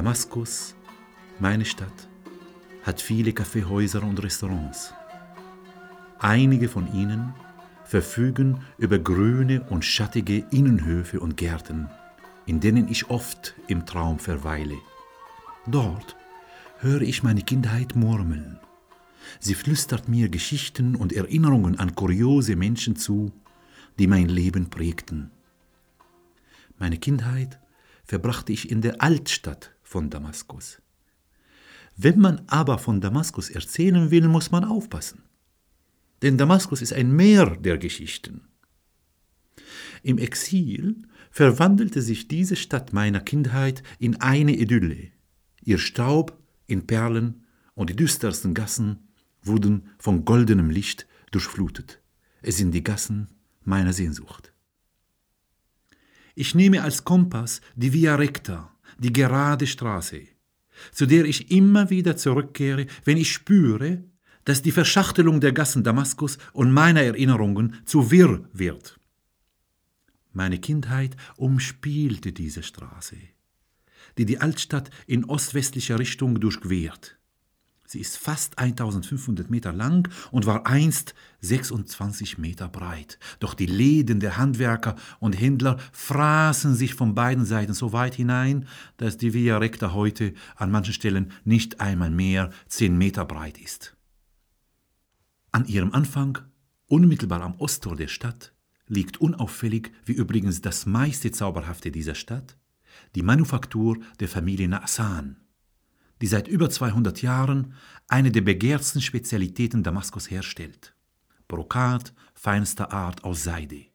Damaskus, meine Stadt, hat viele Kaffeehäuser und Restaurants. Einige von ihnen verfügen über grüne und schattige Innenhöfe und Gärten, in denen ich oft im Traum verweile. Dort höre ich meine Kindheit murmeln. Sie flüstert mir Geschichten und Erinnerungen an kuriose Menschen zu, die mein Leben prägten. Meine Kindheit verbrachte ich in der Altstadt von Damaskus. Wenn man aber von Damaskus erzählen will, muss man aufpassen. Denn Damaskus ist ein Meer der Geschichten. Im Exil verwandelte sich diese Stadt meiner Kindheit in eine Idylle. Ihr Staub in Perlen und die düstersten Gassen wurden von goldenem Licht durchflutet. Es sind die Gassen meiner Sehnsucht. Ich nehme als Kompass die Via Recta, die gerade Straße, zu der ich immer wieder zurückkehre, wenn ich spüre, dass die Verschachtelung der Gassen Damaskus und meiner Erinnerungen zu wirr wird. Meine Kindheit umspielte diese Straße, die die Altstadt in ostwestlicher Richtung durchquert. Sie ist fast 1500 Meter lang und war einst 26 Meter breit. Doch die Läden der Handwerker und Händler fraßen sich von beiden Seiten so weit hinein, dass die Via Recta heute an manchen Stellen nicht einmal mehr 10 Meter breit ist. An ihrem Anfang, unmittelbar am Osttor der Stadt, liegt unauffällig, wie übrigens das meiste Zauberhafte dieser Stadt, die Manufaktur der Familie Na'san, die seit über 200 Jahren eine der begehrtsten Spezialitäten Damaskus herstellt: Brokat feinster Art aus Seide.